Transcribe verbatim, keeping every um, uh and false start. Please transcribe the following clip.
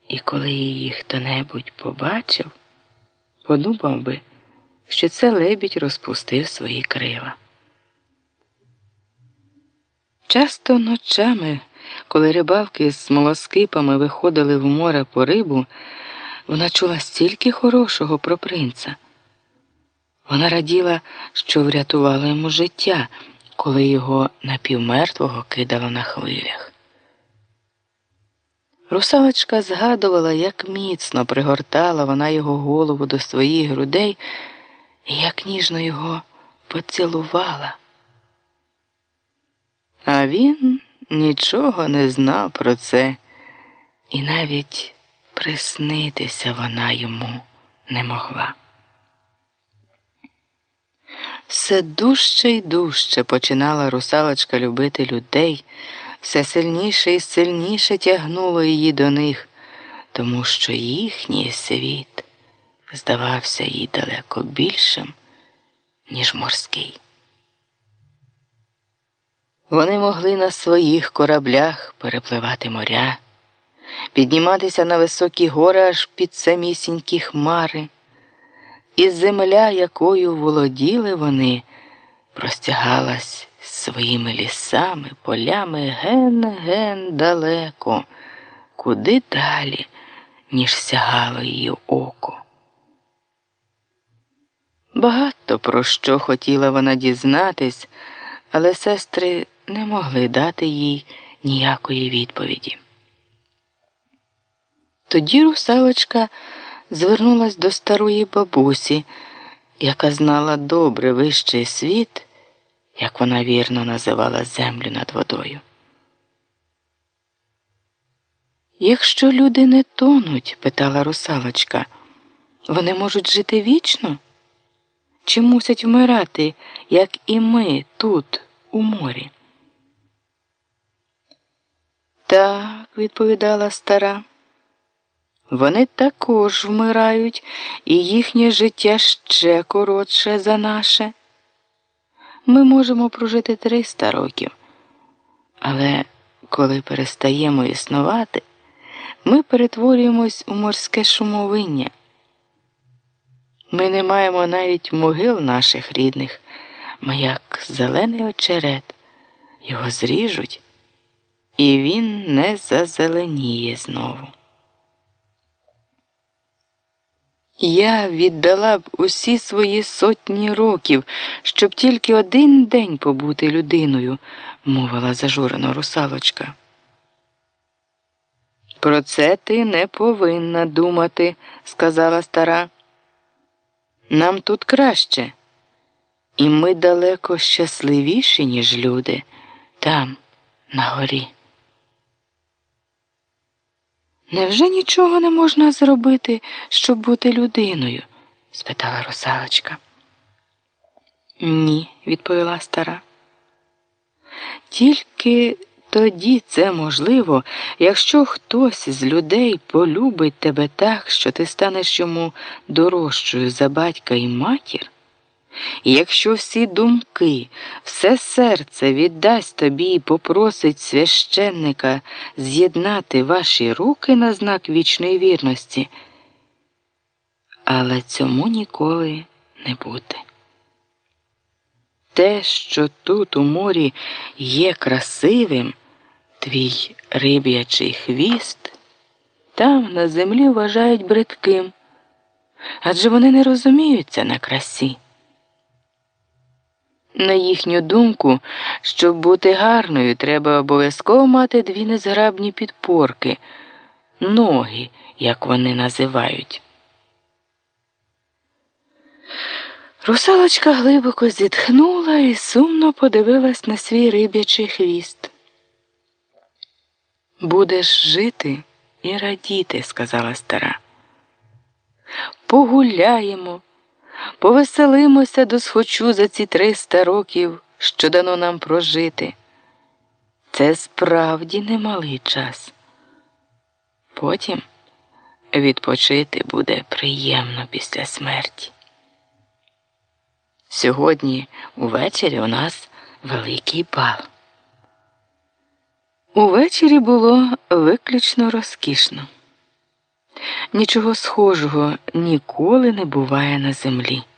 І коли її хто-небудь побачив, подумав би, що це лебідь розпустив свої крила. Часто ночами, коли рибалки з смолоскипами виходили в море по рибу, вона чула стільки хорошого про принца. Вона раділа, що врятувала йому життя, коли його напівмертвого кидало на хвилях. Русалочка згадувала, як міцно пригортала вона його голову до своїх грудей і як ніжно його поцілувала. А він нічого не знав про це, і навіть приснитися вона йому не могла. Все дужче й дужче починала русалочка любити людей, все сильніше і сильніше тягнуло її до них, тому що їхній світ здавався їй далеко більшим, ніж морський. Вони могли на своїх кораблях перепливати моря, підніматися на високі гори аж під самісінькі хмари, і земля, якою володіли вони, простягалась своїми лісами, полями ген-ген далеко, куди далі, ніж сягало її око. Багато про що хотіла вона дізнатись, але сестри не могли дати їй ніякої відповіді. Тоді русалочка звернулась до старої бабусі, яка знала добре вищий світ, як вона вірно називала землю над водою. «Якщо люди не тонуть, – питала русалочка, – вони можуть жити вічно? Чи мусять вмирати, як і ми тут, у морі?» «Так, – відповідала стара, – вони також вмирають, і їхнє життя ще коротше за наше. Ми можемо прожити триста років, але коли перестаємо існувати, ми перетворюємось у морське шумовиння. Ми не маємо навіть могил наших рідних, ми як зелений очерет, його зріжуть, і він не зазеленіє знову. Я віддала б усі свої сотні років, щоб тільки один день побути людиною, – мовила зажурено русалочка. «Про це ти не повинна думати, – сказала стара. Нам тут краще, і ми далеко щасливіші, ніж люди, там, на горі». «Невже нічого не можна зробити, щоб бути людиною?» – спитала русалочка. «Ні», – відповіла стара. «Тільки тоді це можливо, якщо хтось з людей полюбить тебе так, що ти станеш йому дорожчою за батька і матір, і якщо всі думки, все серце віддасть тобі і попросить священника з'єднати ваші руки на знак вічної вірності, але цьому ніколи не буде. Те, що тут у морі є красивим, твій риб'ячий хвіст, там на землі вважають бридким, адже вони не розуміються на красі. На їхню думку, щоб бути гарною, треба обов'язково мати дві незграбні підпорки – ноги, як вони називають». Русалочка глибоко зітхнула і сумно подивилась на свій риб'ячий хвіст. «Будеш жити і радіти, – сказала стара. Погуляємо, повеселимося досхочу за ці триста років, що дано нам прожити. Це справді немалий час. Потім відпочити буде приємно після смерті. Сьогодні увечері у нас великий бал». Увечері було виключно розкішно. Нічого схожого ніколи не буває на землі.